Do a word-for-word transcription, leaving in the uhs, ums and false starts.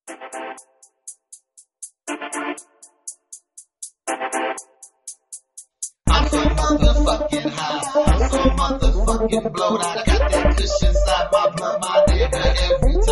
I'm so motherfucking high. I'm so motherfucking blowed out. I got that kush inside my blood, my nigga, every